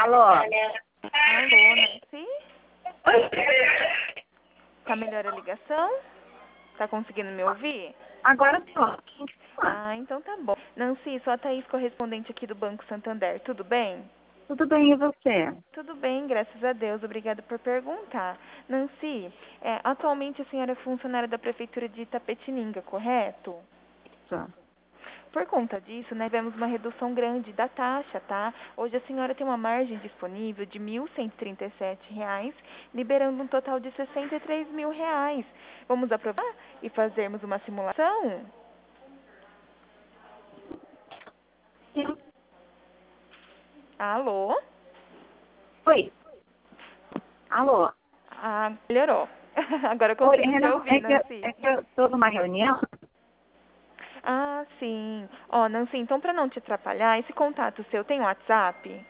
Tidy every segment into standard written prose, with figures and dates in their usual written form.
Alô? Alô, Nancy? Tá melhor a ligação? Tá conseguindo me ouvir? Agora tô. Ah, então tá bom. Nancy, sou a Thaís, correspondente aqui do Banco Santander. Tudo bem? Tudo bem, e você? Tudo bem, graças a Deus. Obrigada por perguntar. Nancy, atualmente a senhora é funcionária da Prefeitura de Itapetininga, correto? Isso. Por conta disso, nós tivemos uma redução grande da taxa, tá? Hoje a senhora tem uma margem disponível de R$ 1.137, liberando um total de R$ 63 mil. Vamos aprovar e fazermos uma simulação? Sim. Alô? Oi. Alô? Ah, melhorou. Agora eu Oi, consigo te não, ouvir, Nancy. é que eu tô numa reunião. Ah, sim. Ó, Nancy, então para não te atrapalhar, esse contato seu tem WhatsApp?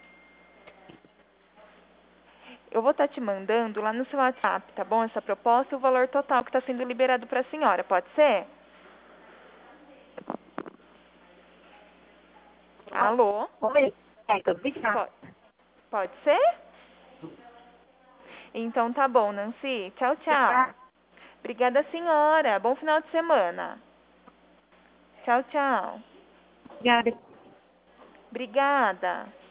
Eu vou estar te mandando lá no seu WhatsApp, tá bom? Essa proposta e o valor total que está sendo liberado para a senhora, pode ser? Alô? Oi. É, tô ligado. Po- Pode ser? Então tá bom, Nancy. Tchau, tchau. Obrigada, senhora. Bom final de semana. Tchau, tchau. Obrigada. Obrigada.